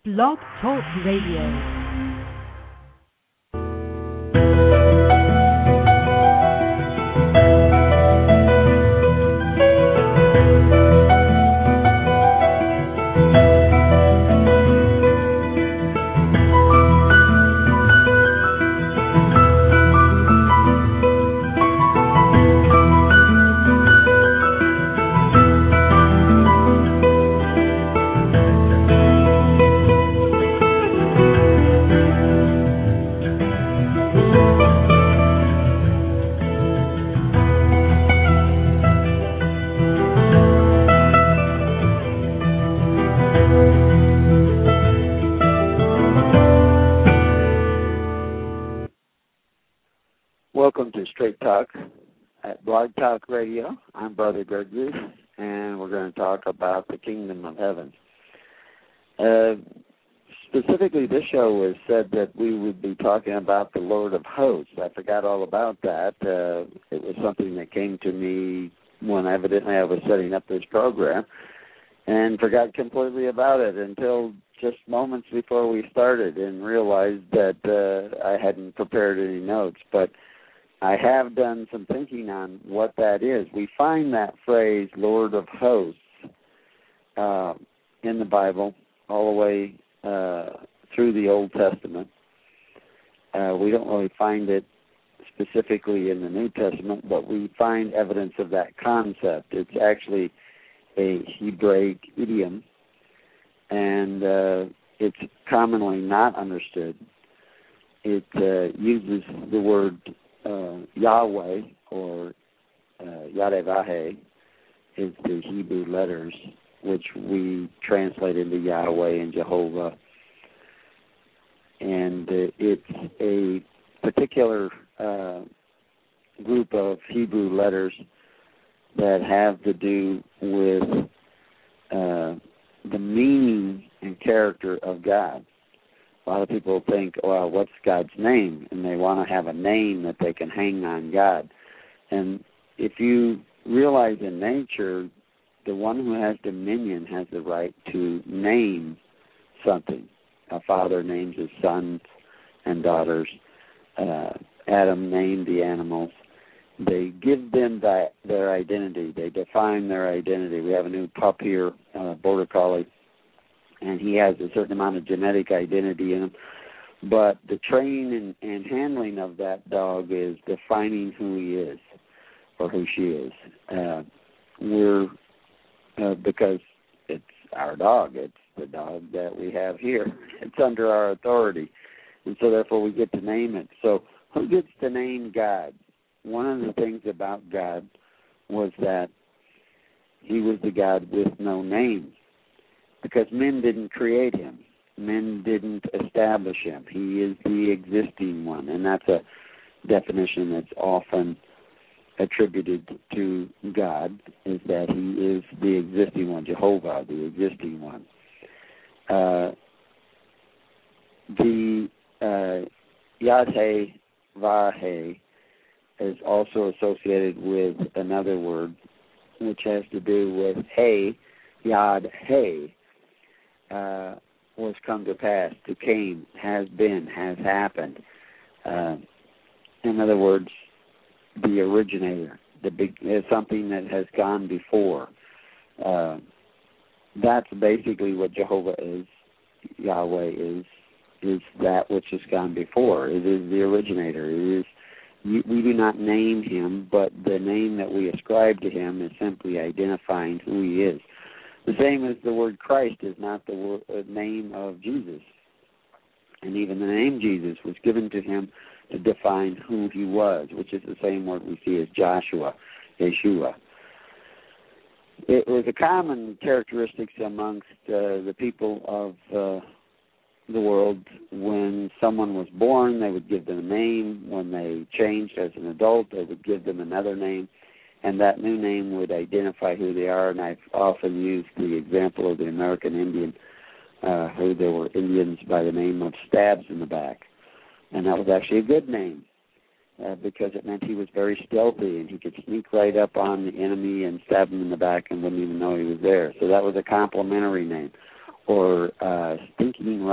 Blog Talk Radio. Welcome to Straight Talk at Blog Talk Radio. I'm Brother Gregory, and we're going to talk about the Kingdom of Heaven. Specifically, this show was said that we would be talking about the Lord of Hosts. I forgot all about that. It was something that came to me when evidently I was setting up this program, and forgot completely about it until just moments before we started and realized that I hadn't prepared any notes. But I have done some thinking on what that is. We find that phrase, Lord of Hosts, in the Bible all the way through the Old Testament. We don't really find it specifically in the New Testament, but we find evidence of that concept. It's actually a Hebraic idiom, and it's commonly not understood. It uses the word Yahweh, or Yadvahe, is the Hebrew letters, which we translate into Yahweh and Jehovah. And it's a particular group of Hebrew letters that have to do with the meaning and character of God. A lot of people think, well, what's God's name? And they want to have a name that they can hang on God. And if you realize in nature, the one who has dominion has the right to name something. A father names his sons and daughters. Adam named the animals. They give them their identity. They define their identity. We have a new pup here, Border Collie, and he has a certain amount of genetic identity in him. But the training and handling of that dog is defining who he is or who she is. Because it's our dog. It's the dog that we have here. It's under our authority. And so therefore we get to name it. So who gets to name God? One of the things about God was that he was the God with no name, because men didn't create him. Men didn't establish him. He is the existing one, and that's a definition that's often attributed to God, is that he is the existing one, Jehovah, the existing one. The Yadvahe is also associated with another word, which has to do with Hey, Yad Hey, was come to pass, to came, has been, has happened. In other words, the originator, something that has gone before. That's basically what Jehovah is, Yahweh is that which has gone before. It is the originator. It is. We do not name him, but the name that we ascribe to him is simply identifying who he is. The same as the word Christ is not the name of Jesus. And even the name Jesus was given to him to define who he was, which is the same word we see as Joshua, Yeshua. It was a common characteristic amongst the people of the world. When someone was born, they would give them a name. When they changed as an adult, they would give them another name, and that new name would identify who they are. And I've often used the example of the American Indian, who there were Indians by the name of Stabs in the Back, and that was actually a good name because it meant he was very stealthy and he could sneak right up on the enemy and stab him in the back and wouldn't even know he was there. So that was a complimentary name. Or Stinking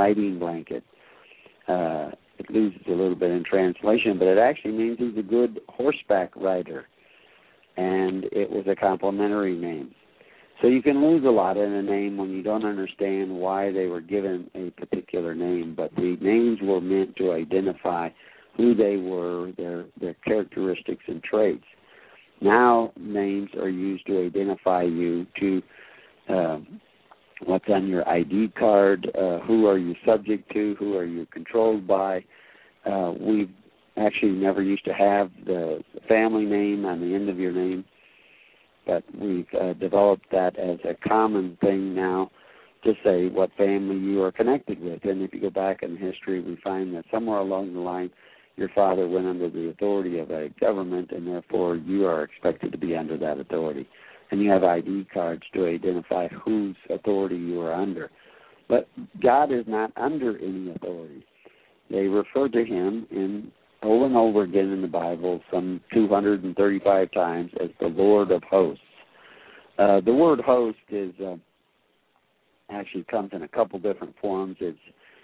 riding blanket. It loses a little bit in translation, but it actually means he's a good horseback rider, and it was a complimentary name. So you can lose a lot in a name when you don't understand why they were given a particular name, but the names were meant to identify who they were, their characteristics and traits. Now names are used to identify you, to what's on your ID card, who are you subject to, who are you controlled by. We actually never used to have the family name on the end of your name, but we've developed that as a common thing now to say what family you are connected with. And if you go back in history, we find that somewhere along the line, your father went under the authority of a government, and therefore you are expected to be under that authority. And you have ID cards to identify whose authority you are under. But God is not under any authority. They refer to him over and over again in the Bible, some 235 times, as the Lord of hosts. The word host is actually comes in a couple different forms. It's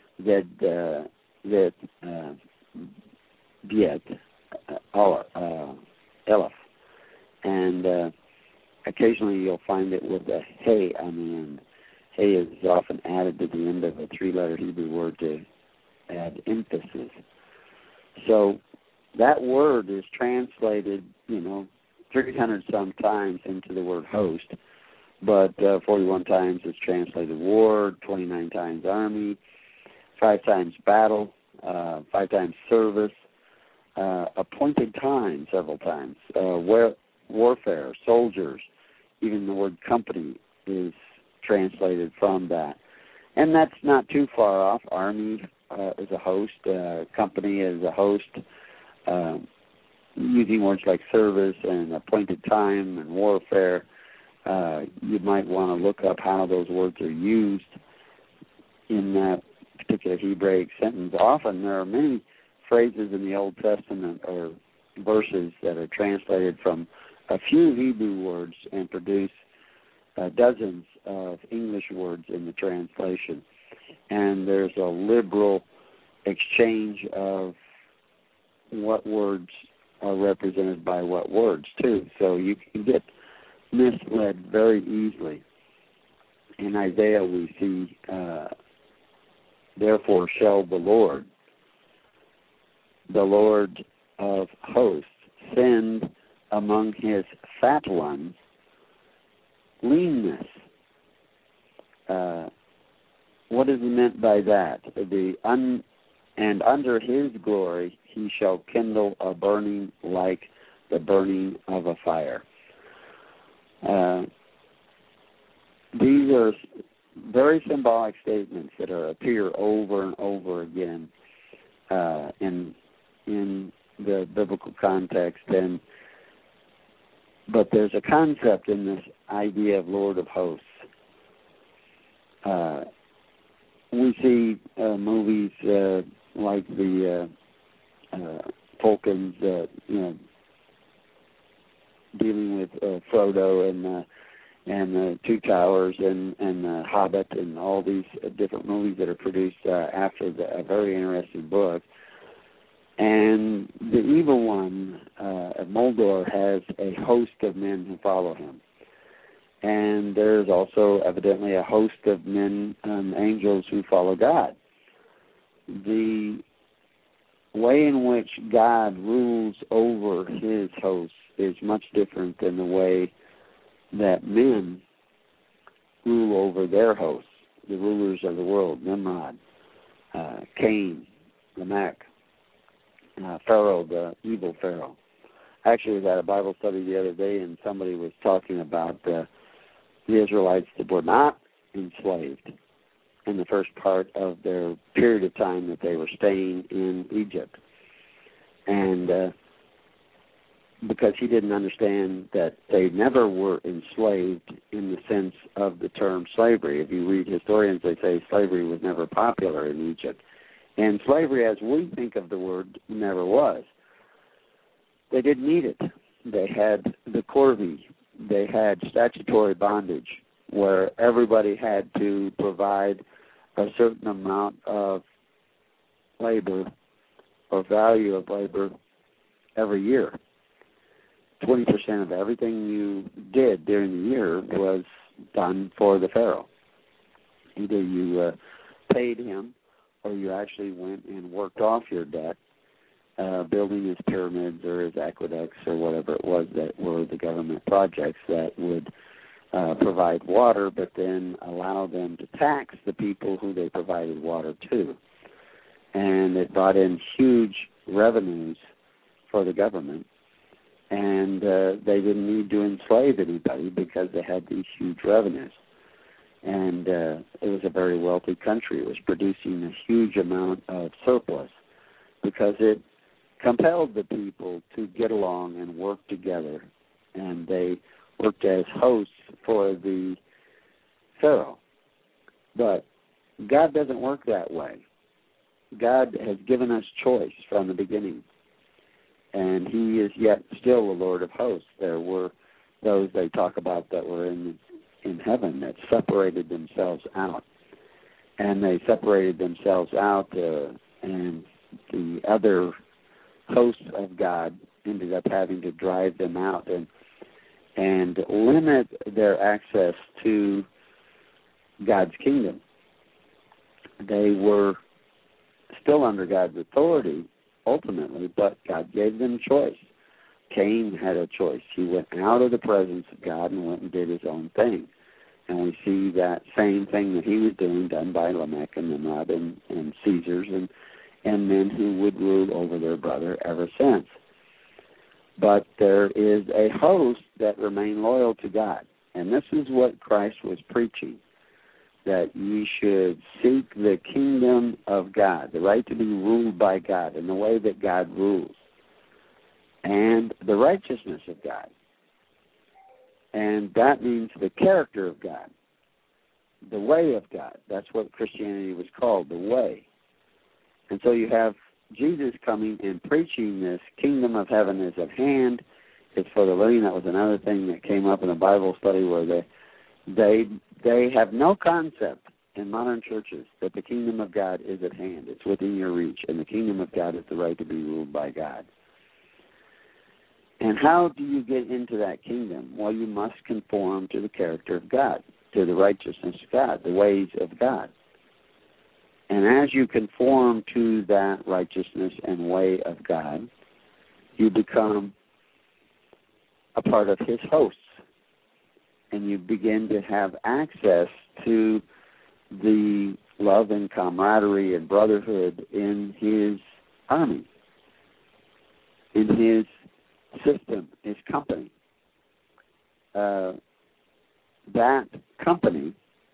Elef, and occasionally you'll find it with a hey on the end. Hey is often added to the end of a three-letter Hebrew word to add emphasis. So that word is translated, 300-some times into the word host, but 41 times it's translated war, 29 times army, 5 times battle, 5 times service, appointed time several times, warfare, soldiers, even the word company is translated from that. And that's not too far off. Army is a host, company is a host, using words like service and appointed time and warfare. You might want to look up how those words are used in that particular Hebraic sentence. Often there are many phrases in the Old Testament or verses that are translated from a few Hebrew words and produce dozens of English words in the translation. And there's a liberal exchange of what words are represented by what words, too. So you can get misled very easily. In Isaiah we see, therefore shall the Lord of hosts, send among his fat ones leanness. What is meant by that? And under his glory he shall kindle a burning like the burning of a fire. These are very symbolic statements that appear over and over again in the biblical context, but there's a concept in this idea of Lord of hosts. We see movies like the Tolkien's, dealing with Frodo and the Two Towers and the Hobbit and all these different movies that are produced after a very interesting book. And the evil one of Mordor has a host of men who follow him. And there's also evidently a host of men, angels who follow God. The way in which God rules over his hosts is much different than the way that men rule over their hosts, the rulers of the world, Nimrod, Cain, Lamech, Pharaoh, the evil Pharaoh. Actually, I was at a Bible study the other day, and somebody was talking about the Israelites that were not enslaved in the first part of their period of time that they were staying in Egypt. And because he didn't understand that they never were enslaved in the sense of the term slavery. If you read historians, they say slavery was never popular in Egypt. And slavery, as we think of the word, never was. They didn't need it. They had the corvée. They had statutory bondage, where everybody had to provide a certain amount of labor or value of labor every year. 20% of everything you did during the year was done for the Pharaoh. Either you paid him or you actually went and worked off your debt, building his pyramids or his aqueducts or whatever it was that were the government projects that would provide water, but then allow them to tax the people who they provided water to. And it brought in huge revenues for the government. And they didn't need to enslave anybody because they had these huge revenues. And it was a very wealthy country. It was producing a huge amount of surplus because it compelled the people to get along and work together. And they worked as hosts for the Pharaoh. But God doesn't work that way. God has given us choice from the beginning. And he is yet still the Lord of hosts. There were those they talk about that were in heaven that separated themselves out. And they separated themselves out, and the other hosts of God ended up having to drive them out and limit their access to God's kingdom. They were still under God's authority, ultimately, but God gave them choice. Cain had a choice. He went out of the presence of God and went and did his own thing. And we see that same thing that he was doing done by Lamech and Nimrod and Caesars and men who would rule over their brother ever since. But there is a host that remain loyal to God. And this is what Christ was preaching, that ye should seek the kingdom of God, the right to be ruled by God in the way that God rules, and the righteousness of God. And that means the character of God, the way of God. That's what Christianity was called, the way. And so you have Jesus coming and preaching this kingdom of heaven is at hand. It's for the living. That was another thing that came up in a Bible study where they have no concept in modern churches that the kingdom of God is at hand. It's within your reach, and the kingdom of God is the right to be ruled by God. And how do you get into that kingdom? Well, you must conform to the character of God, to the righteousness of God, the ways of God. And as you conform to that righteousness and way of God, you become a part of his hosts. And you begin to have access to the love and camaraderie and brotherhood in his army, in his system, his company. That company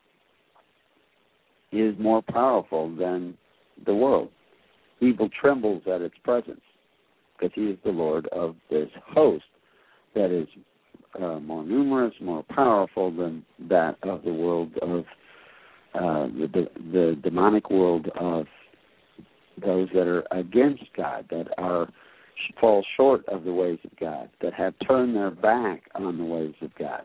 is more powerful than the world. Evil trembles at its presence because he is the Lord of this host that is more numerous, more powerful than that of the world of the demonic world of those that are against God, that fall short of the ways of God, that have turned their back on the ways of God.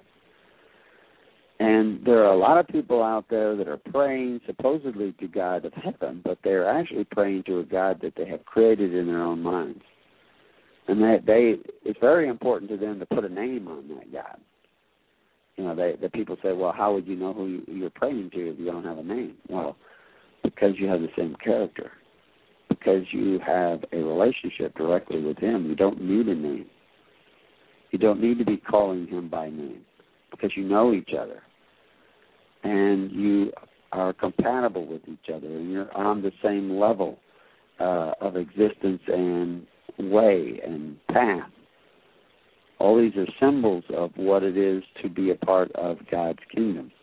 And there are a lot of people out there that are praying supposedly to God of heaven, but they're actually praying to a God that they have created in their own minds. And it's very important to them to put a name on that God. You know, the people say, well, how would you know who you're praying to if you don't have a name? Well, because you have the same character. Because you have a relationship directly with him. You don't need a name. You don't need to be calling him by name because you know each other. And you are compatible with each other, and you're on the same level of existence and way and path. All these are symbols of what it is to be a part of God's kingdom.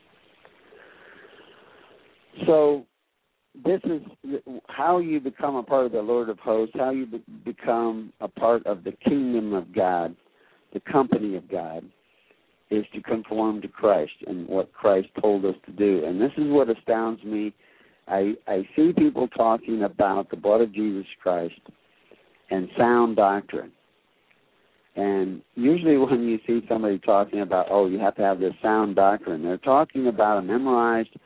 So this is how you become a part of the Lord of hosts, how you become a part of the kingdom of God, the company of God, is to conform to Christ and what Christ told us to do. And this is what astounds me. I see people talking about the blood of Jesus Christ and sound doctrine. And usually when you see somebody talking about, you have to have this sound doctrine, they're talking about a memorized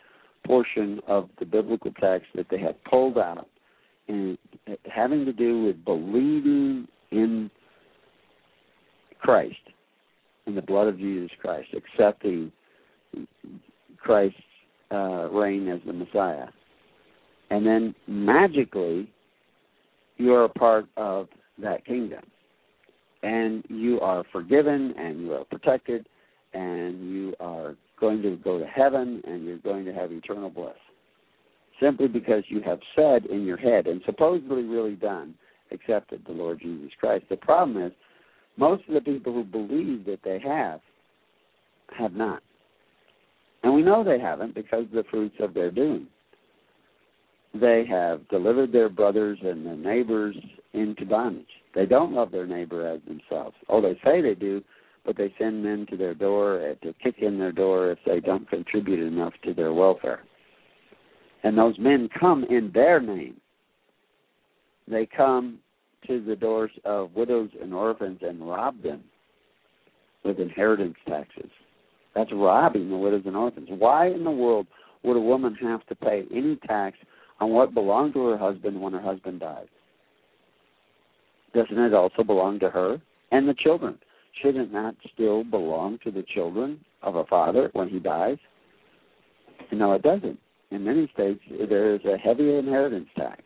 portion of the biblical text that they had pulled out, and having to do with believing in Christ, in the blood of Jesus Christ, accepting Christ's reign as the Messiah. And then magically, you are a part of that kingdom. And you are forgiven, and you are protected, and you are going to go to heaven, and you're going to have eternal bliss. Simply because you have said in your head, and supposedly really done, accepted the Lord Jesus Christ. The problem is, most of the people who believe that they have not. And we know they haven't because of the fruits of their doing. They have delivered their brothers and their neighbors into bondage. They don't love their neighbor as themselves. Oh, they say they do, but they send men to their door to kick in their door if they don't contribute enough to their welfare. And those men come in their name. They come to the doors of widows and orphans and rob them with inheritance taxes. That's robbing the widows and orphans. Why in the world would a woman have to pay any tax on what belonged to her husband when her husband died? Doesn't it also belong to her and the children? Should it not still belong to the children of a father when he dies? No, it doesn't. In many states, there is a heavy inheritance tax,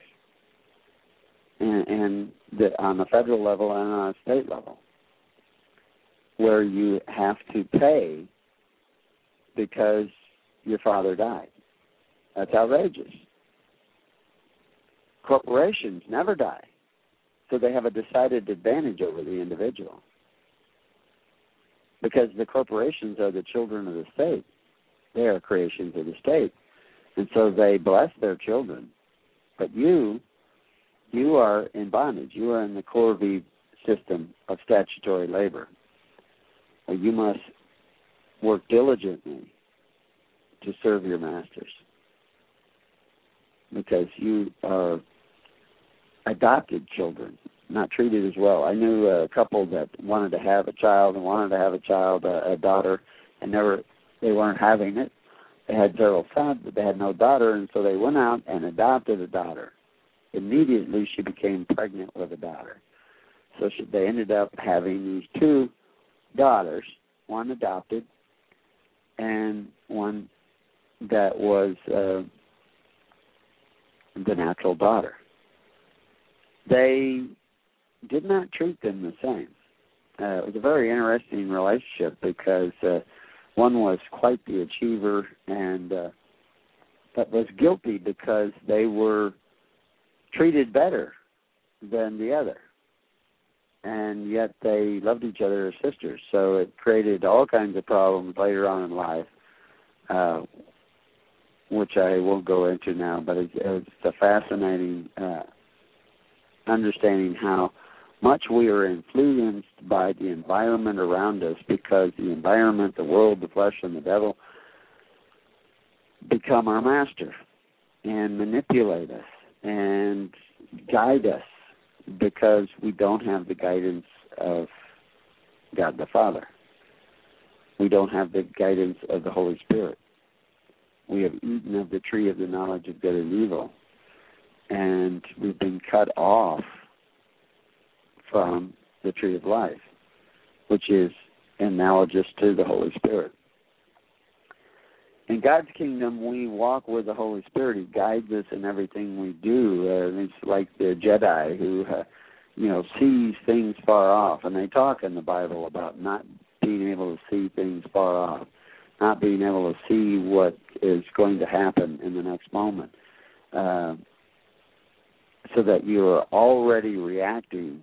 and on the federal level and on a state level, where you have to pay because your father died. That's outrageous. Corporations never die, so they have a decided advantage over the individual because the corporations are the children of the state. They are creations of the state, and so they bless their children. But you are in bondage. You are in the Corvée system of statutory labor. You must work diligently to serve your masters because you are adopted children, not treated as well. I knew a couple that wanted to have a child, a daughter, and they weren't having it. They had several sons, but they had no daughter, and so they went out and adopted a daughter. Immediately, she became pregnant with a daughter. So they ended up having these two daughters, one adopted and one that was the natural daughter. They did not treat them the same. It was a very interesting relationship because one was quite the achiever and but was guilty because they were treated better than the other. And yet they loved each other as sisters. So it created all kinds of problems later on in life, which I won't go into now, but it's a fascinating understanding how much we are influenced by the environment around us because the environment, the world, the flesh, and the devil become our master and manipulate us and guide us because we don't have the guidance of God the Father. We don't have the guidance of the Holy Spirit. We have eaten of the tree of the knowledge of good and evil, and we've been cut off from the tree of life, which is analogous to the Holy Spirit. In God's kingdom, we walk with the Holy Spirit. He guides us in everything we do. It's like the Jedi who, sees things far off. And they talk in the Bible about not being able to see things far off, not being able to see what is going to happen in the next moment, so that you are already reacting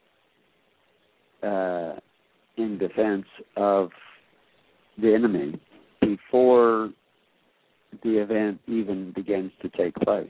in defense of the enemy before the event even begins to take place,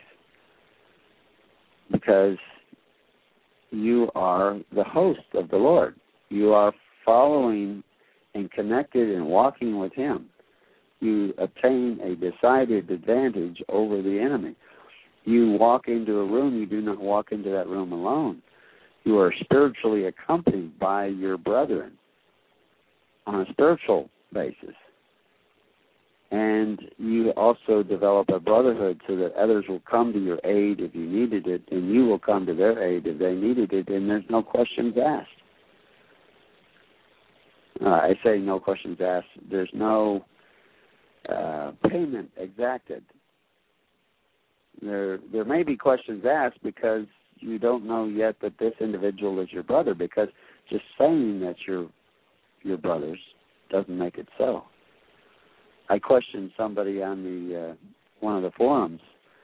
because you are the host of the Lord. You are following and connected and walking with Him. You obtain a decided advantage over the enemy. You walk into a room, you do not walk into that room alone. You are spiritually accompanied by your brethren on a spiritual basis. And you also develop a brotherhood so that others will come to your aid if you needed it, and you will come to their aid if they needed it, and there's no questions asked. I say no questions asked. There's no payment exacted. There may be questions asked because you don't know yet that this individual is your brother, because just saying that you're your brothers doesn't make it so. I questioned somebody on the one of the forums,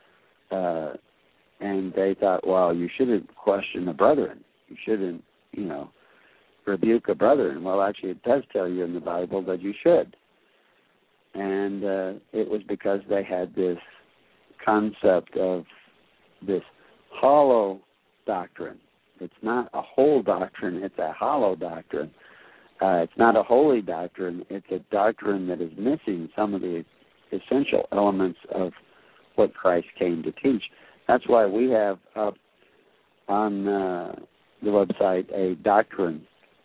and they thought, well, you shouldn't question a brethren. You shouldn't, rebuke a brethren. Well, actually, it does tell you in the Bible that you should. And it was because they had this concept of this hollow doctrine. It's not a whole doctrine, it's a hollow doctrine. It's not a holy doctrine, it's a doctrine that is missing some of the essential elements of what Christ came to teach. That's why we have up on the website a doctrine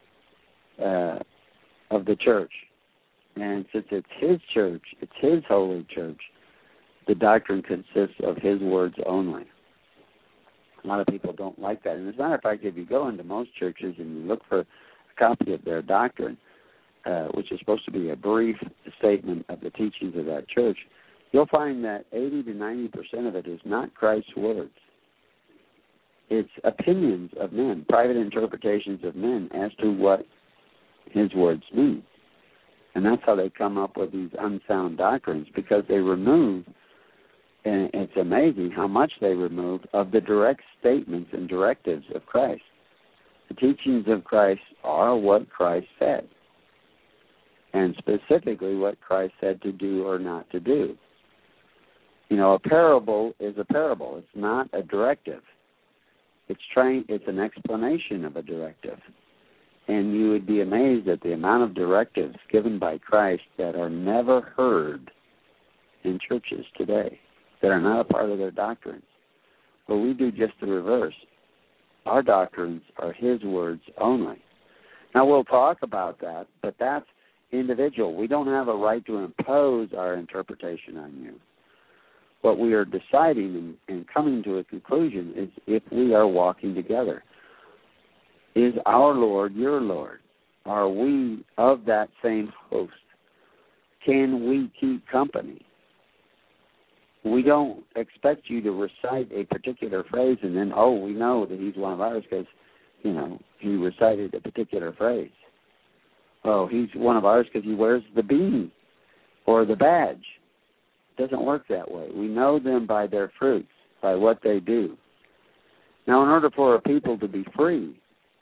of the church. And since it's his church, it's his holy church, the doctrine consists of his words only. A lot of people don't like that. And as a matter of fact, if you go into most churches and you look for a copy of their doctrine, which is supposed to be a brief statement of the teachings of that church, you'll find that 80 to 90% of it is not Christ's words. It's opinions of men, private interpretations of men as to what his words mean. And that's how they come up with these unsound doctrines, because they remove, and it's amazing how much they remove, of the direct statements and directives of Christ. The teachings of Christ are what Christ said, and specifically what Christ said to do or not to do. A parable is a parable. It's not a directive. It's an explanation of a directive. And you would be amazed at the amount of directives given by Christ that are never heard in churches today, that are not a part of their doctrines. But we do just the reverse. Our doctrines are his words only. Now, we'll talk about that, but that's individual. We don't have a right to impose our interpretation on you. What we are deciding and coming to a conclusion is if we are walking together. Is our Lord your Lord? Are we of that same host? Can we keep company? We don't expect you to recite a particular phrase and then, we know that he's one of ours because, he recited a particular phrase. He's one of ours because he wears the beanie or the badge. It doesn't work that way. We know them by their fruits, by what they do. Now, in order for a people to be free,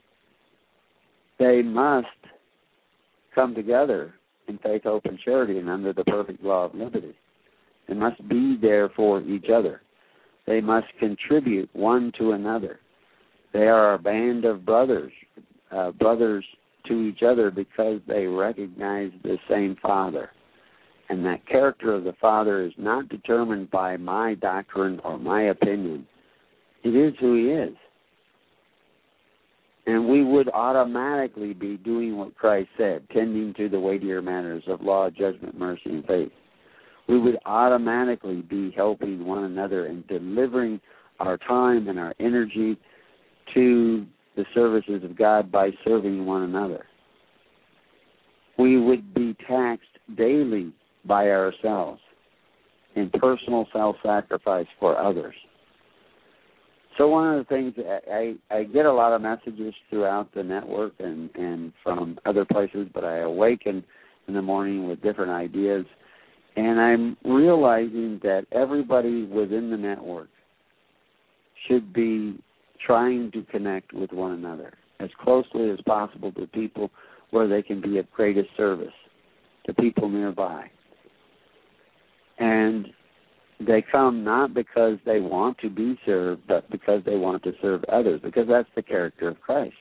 they must come together in faith, hope, and charity and under the perfect law of liberty. They must be there for each other. They must contribute one to another. They are a band of brothers, brothers to each other because they recognize the same Father. And that character of the Father is not determined by my doctrine or my opinion. It is who he is. And we would automatically be doing what Christ said, tending to the weightier matters of law, judgment, mercy, and faith. We would automatically be helping one another and delivering our time and our energy to the services of God by serving one another. We would be taxed daily by ourselves in personal self-sacrifice for others. So one of the things, I get a lot of messages throughout the network and from other places, but I awaken in the morning with different ideas, and I'm realizing that everybody within the network should be trying to connect with one another as closely as possible to people where they can be of greatest service to people nearby. And they come not because they want to be served, but because they want to serve others, because that's the character of Christ.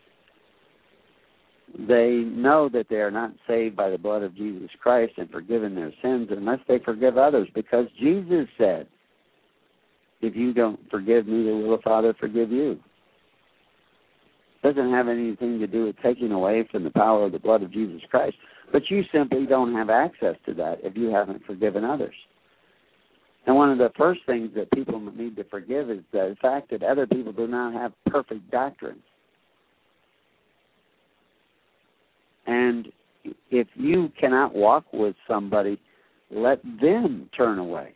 They know that they are not saved by the blood of Jesus Christ and forgiven their sins unless they forgive others, because Jesus said, if you don't forgive me, the will of the Father forgive you. Doesn't have anything to do with taking away from the power of the blood of Jesus Christ. But you simply don't have access to that if you haven't forgiven others. And one of the first things that people need to forgive is the fact that other people do not have perfect doctrine. And if you cannot walk with somebody, let them turn away.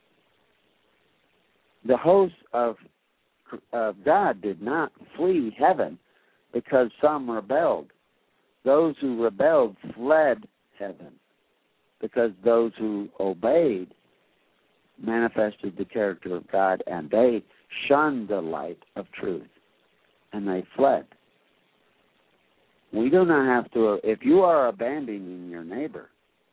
The hosts of God did not flee heaven because some rebelled. Those who rebelled fled heaven because those who obeyed manifested the character of God, and they shunned the light of truth, and they fled. We do not have to, if you are abandoning your neighbor,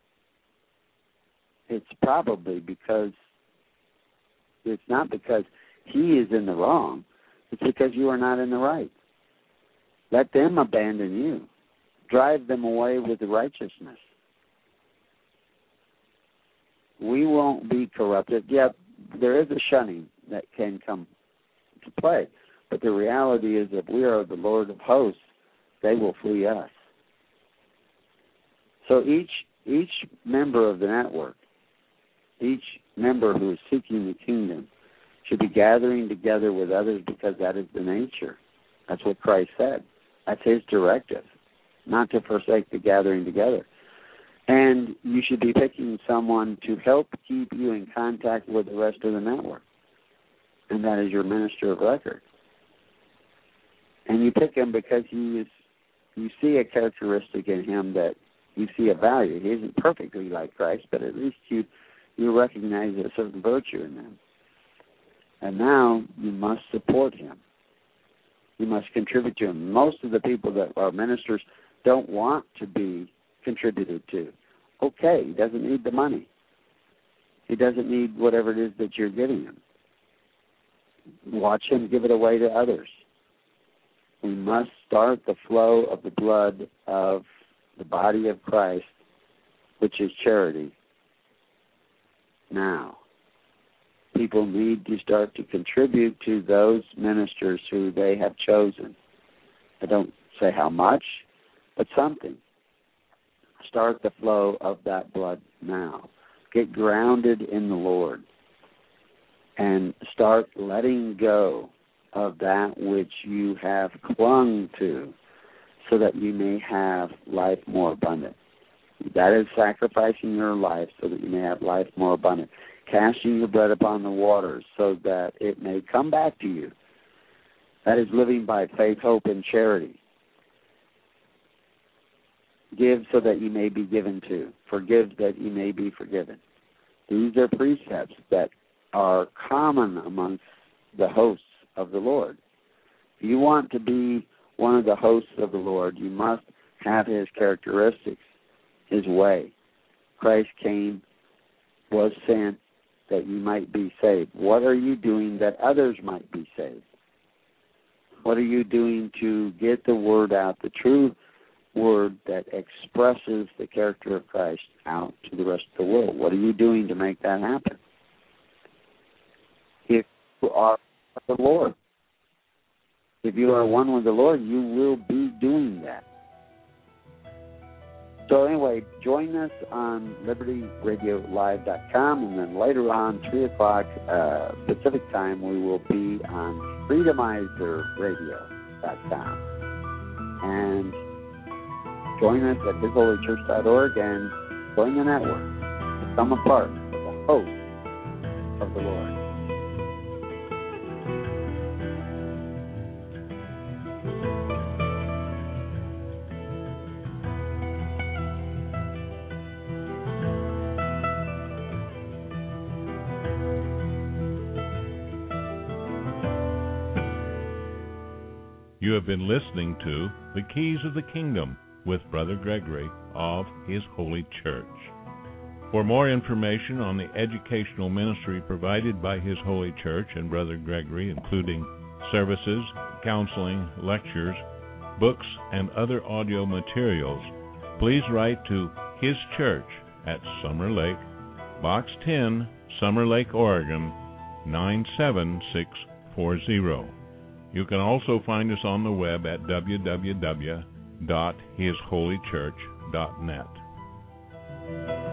it's probably because, it's not because he is in the wrong, it's because you are not in the right. Let them abandon you. Drive them away with righteousness. We won't be corrupted. Yet there is a shunning that can come to play. But the reality is that we are the Lord of hosts. They will flee us. So each member of the network, each member who is seeking the kingdom, should be gathering together with others because that is the nature. That's what Christ said. That's his directive, not to forsake the gathering together. And you should be picking someone to help keep you in contact with the rest of the network, and that is your minister of record. And you pick him because you see a characteristic in him that you see a value. He isn't perfectly like Christ, but at least you recognize a certain virtue in him. And now you must support him. You must contribute to him. Most of the people that are ministers don't want to be contributed to. Okay, he doesn't need the money. He doesn't need whatever it is that you're giving him. Watch him give it away to others. We must start the flow of the blood of the body of Christ, which is charity, now. People need to start to contribute to those ministers who they have chosen. I don't say how much, but something. Start the flow of that blood now. Get grounded in the Lord and start letting go of that which you have clung to so that you may have life more abundant. That is sacrificing your life so that you may have life more abundant. Casting your bread upon the waters so that it may come back to you. That is living by faith, hope, and charity. Give so that you may be given to. Forgive that you may be forgiven. These are precepts that are common amongst the hosts of the Lord. If you want to be one of the hosts of the Lord, you must have his characteristics, his way. Christ came, was sent, that you might be saved. What are you doing that others might be saved? What are you doing to get the word out, the true word that expresses the character of Christ out to the rest of the world? What are you doing to make that happen? If you are the Lord, if you are one with the Lord, you will be doing that. So anyway, join us on LibertyRadioLive.com, and then later on, 3 o'clock Pacific time, we will be on FreedomizerRadio.com. And join us at HisHolyChurch.org and join the network. Become a part of the host of the Lord. You have been listening to The Keys of the Kingdom with Brother Gregory of His Holy Church. For more information on the educational ministry provided by His Holy Church and Brother Gregory, including services, counseling, lectures, books, and other audio materials, please write to His Church at Summer Lake, Box 10, Summer Lake, Oregon, 97640. You can also find us on the web at www.hisholychurch.net.